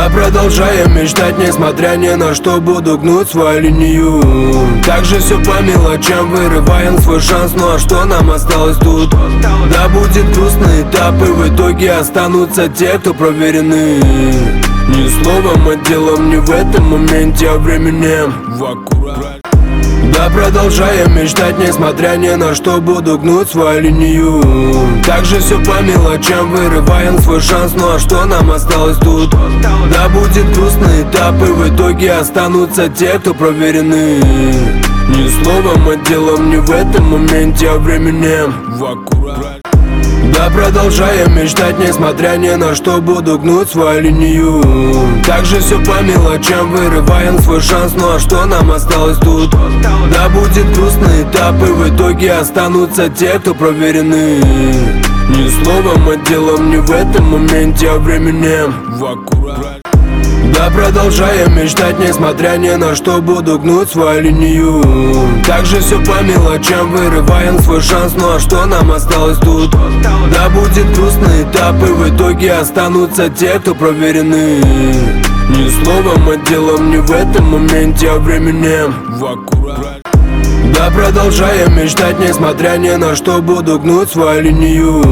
Да, продолжаем мечтать, несмотря ни на что, буду гнуть свою линию. Также все по мелочам, вырываем свой шанс. Ну а что нам осталось тут? Да, будет грустный этап, и в итоге останутся те, кто проверены. Ни словом, а делом, не в этом моменте, а временем в аккурат. Да, продолжаем мечтать, несмотря ни на что, буду гнуть свою линию. Также все по мелочам, вырываем свой шанс. Ну а что нам осталось тут? Да, будет грустный этап, и в итоге останутся те, кто проверены. Ни словом, а делом, не в этом моменте, а временем в аккурат. Да, продолжаем мечтать, несмотря ни на что, буду гнуть свою линию. Также все по мелочам, вырываем свой шанс. Ну а что нам осталось тут? Да, будет грустный этап, и в итоге останутся те, кто проверены. Ни словом, а делом, не в этом моменте, а временем в аккурат. Да, продолжаем мечтать, несмотря ни на что, буду гнуть свою линию. Также все по мелочам, вырываем свой шанс. Ну а что нам осталось тут? Да, будет грустный этап, и в итоге останутся те, кто проверены. Ни словом, а делом, не в этом моменте, а временем в аккурат. Да, продолжаем мечтать, несмотря ни на что, буду гнуть свою линию.